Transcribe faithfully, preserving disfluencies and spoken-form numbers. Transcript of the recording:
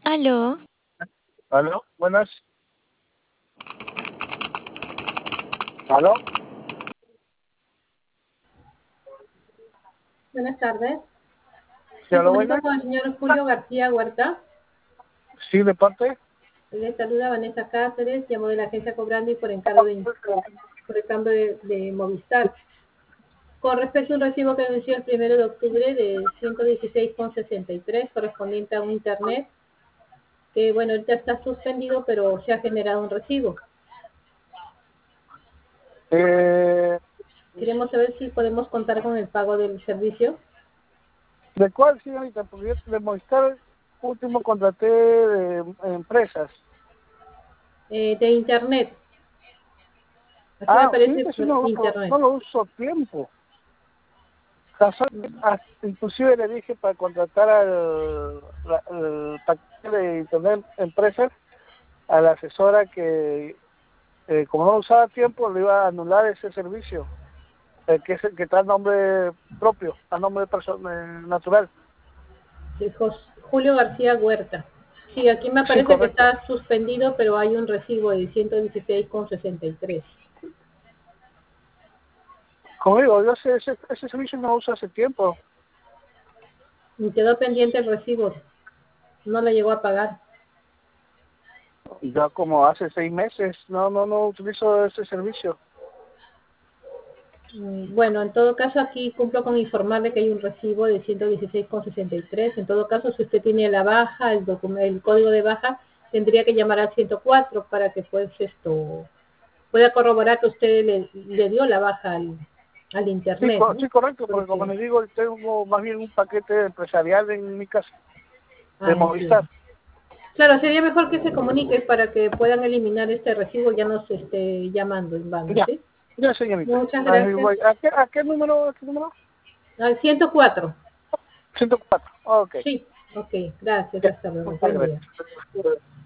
Aló, ¿Aló? Buenas. ¿Aló? Buenas tardes. ¿Sí, Me aló, comunico buenas? con el señor Julio García Huerta. Sí, de parte. Le saluda Vanessa Cáceres, llamo de la agencia Cobrandi por encargo de, por el cambio de, de Movistar. Con respecto a un recibo que venció el primero de octubre de ciento dieciséis con sesenta y tres, correspondiente a un internet, que bueno, ahorita está suspendido, pero se ha generado un recibo. Eh, Queremos saber si podemos contar con el pago del servicio. ¿De cuál, señorita? Porque yo de Movistar último contraté de empresas. Eh, de internet. Aquí me Ah, sí, aparece eso no, no, internet. no lo uso tiempo. Razón- ah, Inclusive le dije para contratar al la- el paquete de internet empresas a la asesora que eh, como no lo usaba tiempo le iba a anular ese servicio. Eh, que es el que está a nombre propio, a nombre de persona natural. Sí, Jos- Julio García Huerta. Sí, aquí me Sí, aparece que correcto. está suspendido, pero hay un recibo de ciento dieciséis con sesenta y tres. Como digo, yo sé, ese, ese servicio no lo uso hace tiempo. Y quedó pendiente el recibo. No lo llegó a pagar. Ya como hace seis meses, no, no, no utilizo ese servicio. Mm, Bueno, en todo caso aquí cumplo con informarle que hay un recibo de ciento dieciséis con sesenta y tres. En todo caso, si usted tiene la baja, el, docu- el código de baja, tendría que llamar al ciento cuatro para que pues esto pueda corroborar que usted le, le dio la baja al, al Sí, internet, co- ¿no? sí, correcto, porque como Porque, les digo, tengo más bien un paquete empresarial en mi casa, de ah, Movistar. entiendo. Claro, sería mejor que se comunique para que puedan eliminar este recibo, ya no se esté llamando en vano, Ya, ¿sí? ya, señorita. Muchas Ahí gracias. voy. ¿A qué, a qué número? ¿A qué número? Al ciento cuatro. ciento cuatro. Ok, Sí, ok, gracias, ya, hasta luego. muchas Buen día. gracias.